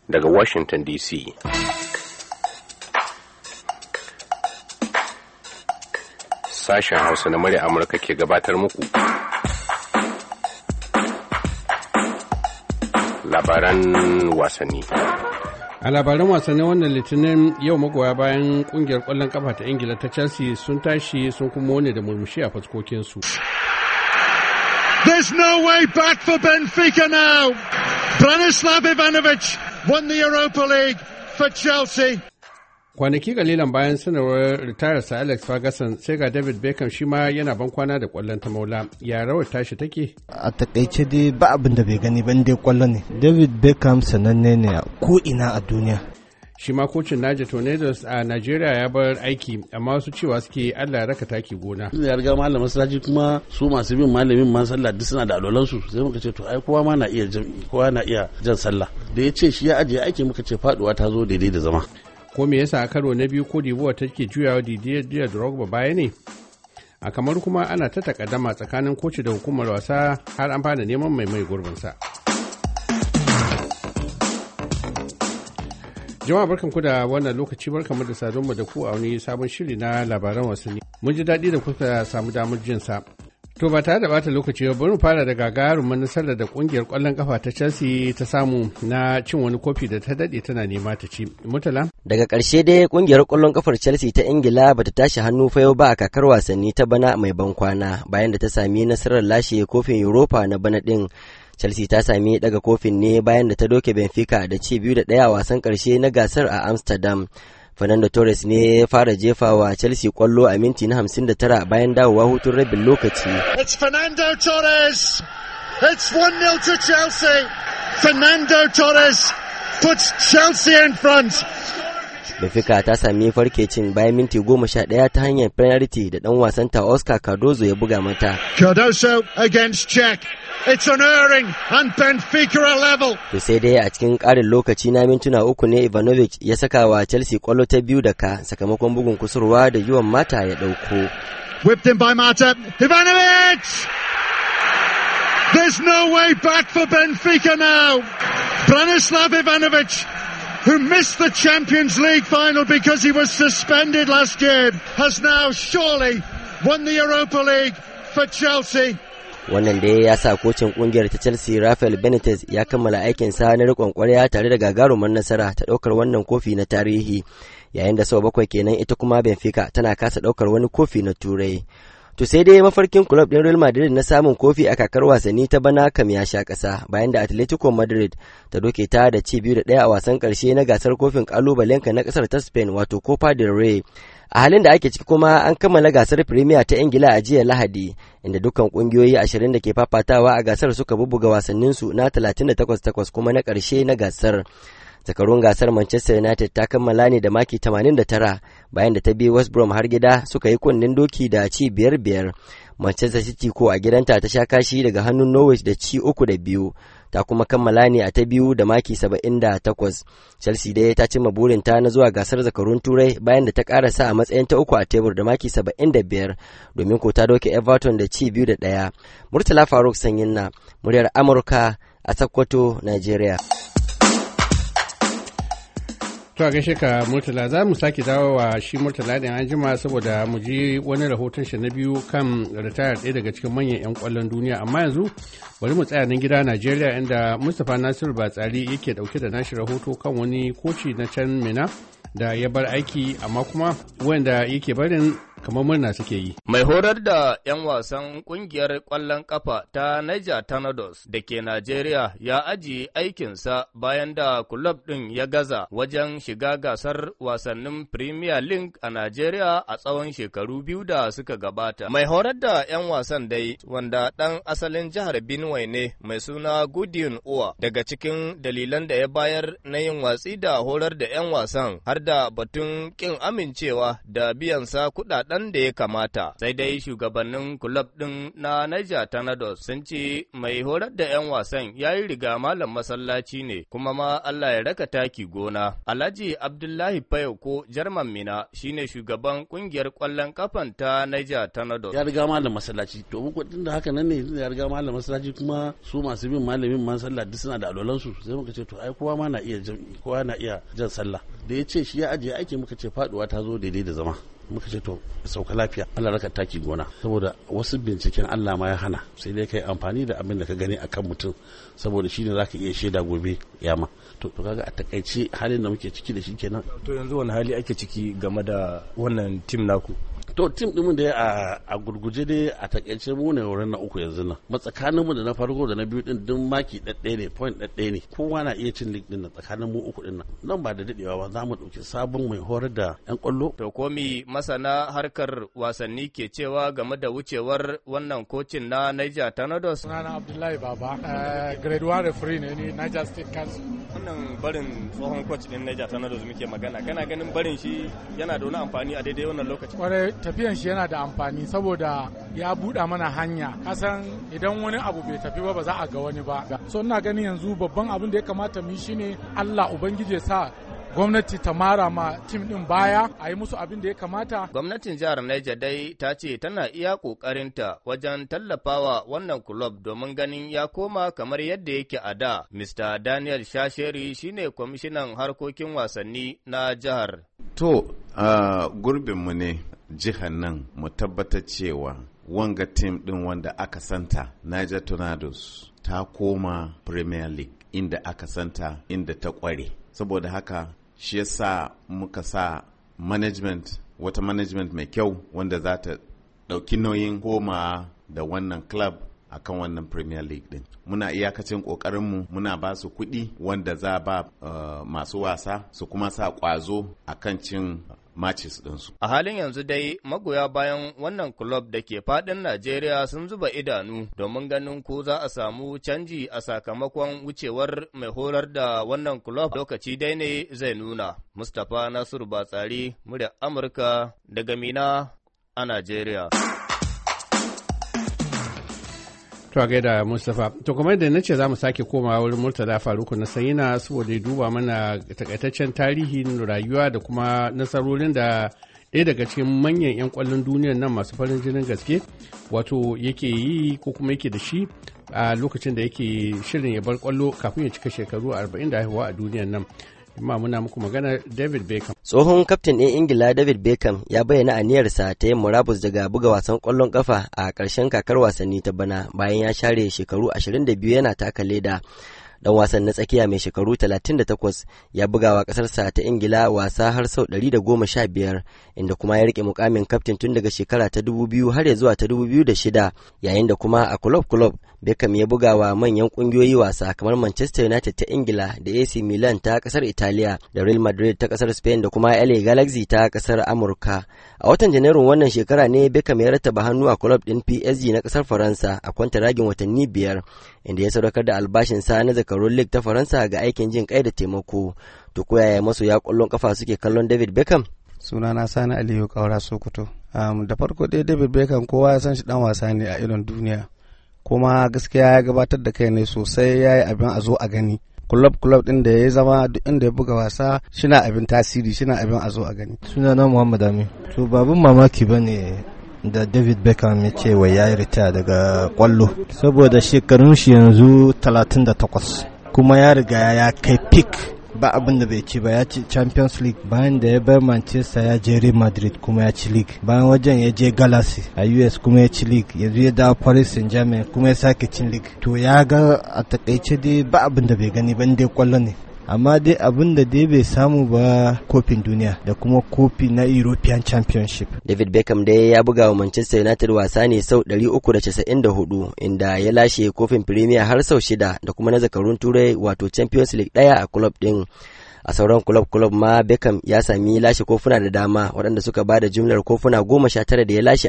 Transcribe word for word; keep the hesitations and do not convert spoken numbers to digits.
daga Washington D C. Sashen Hausa na murya Amurka ke gabatar muku labaran wasanni. A labaran wasannin wannan litinin yau magoya bayan kungiyar kwallon kafa ta Ingila ta Chelsea sun tashi sun kuma wani da murmushi a fuskokinsu. There's no way back for Benfica now. Branislav Ivanovic won the Europa League for Chelsea. Kwanaki kalilan bayan sanarwar ritayarsa Alex Ferguson sai ga David Beckham shi ma yana ban kwana da kwallon ta maula. Ya rawar tashi take? A takaice dai ba abin da bai gani ban dai kwallo ne. David Beckham sananne ne ko ina a duniya. Shi ma kocin Niger Tornadoes a Najeriya ya bar aiki amma wasu cewa suke Allah ya raka taki gona. Ya riga malamin masallaci kuma su masu bin malamin man sallah duk suna da alolansu sai muka ce to ai kowa ma na iya jami'i kowa na iya jan sallah. Da ya ce shi ya ajiye aiki muka ce faduwa ta zo daidai da zama. Ko me yasa a karo na biyu ko Divoire take juyawa Didier Drogba baya ne? A kamar kuma ana ta takaddama tsakanin koci da hukumar wasa har an fara neman mai mai gurbinsa. Jama'a barkanku da wannan lokaci barkanmu da sadonmu da ku a wani sabon shiri na labaran wasanni. Mun ji daɗi da kuka samu damar jin sa. To ba tare da bata lokaci ba bari mu fara da gagarumin nasarar da kungiyar kwallon kafa ta Chelsea ta samu na cin wani kofi da ta dade tana nema ta ci. Mutala? Daga ƙarshe dai kungiyar kwallon kafar Chelsea ta Ingila bata tashi hannu fa yau ba a kakar wasanni ta bana mai ban kwana bayan da ta sami nasarar lashe kofin Europa na bana din. Chelsea ta sami daga kofin ne bayan da ta doke Benfica da ci biyu da ɗaya a wasan ƙarshe na gasar a Amsterdam. Fernando Torres ne ya fara jefawa Chelsea kwallo a minti na hamsin da tara bayan dawowa hutun rabin lokaci. It's Fernando Torres. It's one nil to Chelsea. Fernando Torres puts Chelsea in front. Benfica ta sami farkecin bayan minti goma sha ɗaya ta hanyar penalty da ɗan wasanta Oscar Cardozo ya buga mata. Cardozo against Czech. It's unerring and Benfica are level. To sai dai a cikin ƙarin lokaci na mintuna uku ne Ivanovic ya saka wa Chelsea kwallo ta biyu da ka sakamakon bugun kusurwa da Yuan Mata ya ɗauko. Whipped in by Mata. Ivanovic! There's no way back for Benfica now. Branislav Ivanovic, who missed the Champions League final because he was suspended last year, has now surely won the Europa League for Chelsea. Wannan dai ya sa kocin kungiyar ta Chelsea Rafael Benitez ya kammala aikinsa na riƙon ƙwarya tare da gagarumar nasara ta ɗaukar wannan kofi na tarihi, yayin da sau bakwai kenan ita kuma Benfica tana kasa ɗaukar wani kofi na Turai. To sai dai mafarkin club ɗin Real Madrid na samun kofi a kakar wasanni ta bana kam ya sha ƙasa bayan da Atletico Madrid ta doke ta da ci biyu da ɗaya a wasan ƙarshe na gasar kofin ƙalubalenka na ƙasar ta Spain wato Copa del Rey. A halin da ake ciki kuma an kammala gasar Premier ta Ingila a jiya Lahadi inda dukkan kungiyoyi ashirin da ke fafatawa a gasar suka bubuga wasanninsu na talatin da takwas takwas kuma na ƙarshe na gasar. Zakarun gasar Manchester United ta kammala ne da maki tamanin da tara bayan da ta bi West Brom har gida suka yi kunnen doki da ci biyar biyar. Manchester City ko a gidanta ta sha kashi daga hannun Norwich da ci uku da biyu. Ta kuma kammala ne a ta biyu da maki saba'in da takwas. Chelsea dai ta cimma burinta na zuwa gasar zakarun Turai bayan da ta karasa a matsayin ta uku a tebur da maki saba'in da biyar domin ko ta doke Everton da ci biyu da ɗaya. Murtala Faruk Sanyinna, muryar Amurka a Sokoto, Nigeria. To a gaishe ka Murtala, za mu sake dawo wa shi Murtala ɗin an jima saboda mu ji wani rahoton shi na biyu kan ritayar ɗaya daga cikin manyan 'yan ƙwallon duniya, amma yanzu bari mu tsaya nan gida Najeriya inda Mustapha Nasiru Batsari yake ɗauke da nashi rahoto kan wani koci na can Mina da ya bar aiki amma kuma wanda yake barin kamar murna suke yi. Mai horar da 'yan wasan ƙungiyar ƙwallon ƙafa ta Niger Tornadoes da ke Najeriya ya ajiye aikinsa bayan da kulob ɗin ya gaza wajen shiga gasar wasannin Premier League a Najeriya a tsawon shekaru biyu da suka gabata. Mai horar da 'yan wasan dai wanda ɗan asalin jihar Benue ne mai suna Gideon Uwa daga cikin dalilan da ya bayar na yin watsi da horar da 'yan wasan har da batun ƙin amincewa da biyansa kuɗaɗen kuɗaɗen da ya kamata. Sai dai shugabannin kulob ɗin na Niger Tornadoes sun ce mai horar da 'yan wasan ya yi riga malam masallaci ne kuma ma Allah ya raka taki gona. Alhaji Abdullahi Fayoko Jarman Mina shine shugaban kungiyar ƙwallon kafan ta Niger Tornadoes. Ya riga malam masallaci to mu kudin da haka nan ne ya riga malam masallaci kuma su masu bin malamin man sallah duk suna da alolansu sai muka ce to ai kowa ma na iya jami'i kowa na iya jan sallah da ya ce shi ya ajiye aiki muka ce faduwa ta zo daidai da zama muka ce to sauka lafiya Allah raka taki gona saboda wasu binciken Allah ma ya hana sai dai kai amfani da abin da ka gani akan mutum saboda shi ne zaka iya shaida gobe yama to to kaga a takaice halin da muke ciki da shi kenan. To yanzu wani hali ake ciki game da wannan tim naku? To tim ɗinmu da a gurguje dai a takaice mu ne wurin na uku yanzu nan. Matsakanin mu da na farko da na biyu din duk maki ɗaɗɗaya ne point ɗaɗɗaya ne. Kowa na iya cin lig din nan tsakanin mu uku din nan. Nan ba da dadewa ba za mu ɗauki sabon mai horar da ƴan ƙwallo. To komi masana harkar wasanni ke cewa game da wucewar wannan kocin na Niger Tornadoes? Sunana Abdullahi Baba, grade one referee ne ni Niger State Council. Wannan barin tsohon coach din Niger Tornadoes muke magana. Kana ganin barin shi yana da wani amfani a daidai wannan lokaci? Tafiyan shi yana da amfani saboda ya buɗa mana hanya kasan idan wani abu bai tafi ba ba za a ga wani ba so ina ganin yanzu babban abin da ya kamata mu yi shine Allah ubangiji ya sa gwamnati ta mara ma tim din baya a yi musu abin da ya kamata. Gwamnatin jihar Niger dai ta ce tana iya ƙoƙarinta wajen tallafawa wannan kulob domin ganin ya koma kamar yadda yake a da. Mister Daniel Shasheri shine kwamishinan harkokin wasanni na jihar. To, uh, gurbinmu ne jihar nan mu tabbatar cewa wanga tim din wanda aka santa Niger Tornadoes ta koma Premier League inda aka santa inda ta kware. Saboda haka shi yasa muka sa management wata management mai kyau wanda za ta ɗauki nauyin koma da wannan club akan wannan Premier League din. Muna iyakacin ƙoƙarinmu muna ba su kuɗi wanda za ba uh, masu wasa su kuma sa ƙwazo akan cin matches ɗinsu. A halin yanzu dai magoya bayan wannan club da ke faɗin Najeriya sun zuba idanu domin ganin ko za a samu canji a sakamakon wucewar mai horar da wannan club lokaci dai ne zai nuna. Mustapha Nasiru Batsari, muryar Amurka daga Mina a Najeriya. To a gaida Mustapha. To kuma da nace za mu sake komawa wurin Murtala Faruku na Sayina saboda ya duba mana takaitaccen tarihin rayuwa da kuma nasarorin da ɗaya daga cikin manyan 'yan ƙwallon duniyar nan masu farin jinin gaske wato yake yi ko kuma yake da shi a lokacin da yake shirin ya bar ƙwallo kafin ya cika shekaru arba'in da haihuwa a duniyar nan. Amma muna muku magana David Beckham. Tsohon kaftin ɗin Ingila David Beckham ya bayyana aniyarsa ta yin murabus daga buga wasan ƙwallon ƙafa a ƙarshen kakar wasanni ta bana bayan ya share shekaru ashirin da biyu yana taka leda. Dan wasan na tsakiya mai shekaru talatin da takwas ya bugawa ƙasarsa ta Ingila wasa har sau ɗari da goma sha biyar inda kuma ya rike mukamin kaftin tun daga shekara ta dubu biyu har ya zuwa ta dubu biyu da shida yayin da kuma a club club Beckham ya bugawa manyan ƙungiyoyi wasa kamar Manchester United ta Ingila da A C Milan ta ƙasar Italiya da Real Madrid ta ƙasar Spain da kuma L A Galaxy ta ƙasar Amurka. A watan Janairun wannan shekara ne Beckham ya rattaba hannu a club ɗin P S G na ƙasar Faransa a kwantaragin watanni biyar inda ya sadaukar da albashinsa na zakarun League ta Faransa ga aikin jin kai da taimako. To ko yaya masoya ƙwallon kafa suke kallon David Beckham? Sunana Sani Aliyu Kaura Sokoto. Um, da farko dai David Beckham kowa ya san shi dan wasa ne a idon duniya. Kuma gaskiya ya gabatar da kai ne sosai ya yi abin a zo a gani. Club club din da ya zama duk inda ya buga wasa shina abin tasiri shina abin a zo a gani. Sunana Muhammad Amin. To babun mamaki bane da David Beckham ya ce wai ya yi ritaya daga kwallo saboda shekarun shi yanzu talatin da takwas kuma ya riga ya kai peak ba abin da bai ci ba ya ci Champions League bayan da ya bar Manchester ya je Real Madrid kuma ya ci League bayan wajen ya je Galaxy a U S kuma ya ci League yanzu ya dawo Paris Saint-Germain kuma ya sake cin League to ya ga a takaice dai ba abin da bai gani ban dai kwallo ne amma dai abin da dai bai samu ba kofin duniya da kuma kofi na European Championship. David Beckham dai ya buga wa Manchester United wasa ne sau ɗari uku da casa'in da hudu inda ya lashe kofin Premier har sau shida da kuma na zakarun Turai wato Champions League ɗaya a club ɗin. A sauran club-club ma Beckham ya sami lashe kofuna da dama waɗanda suka ba da jumlar kofuna goma sha tara da ya lashe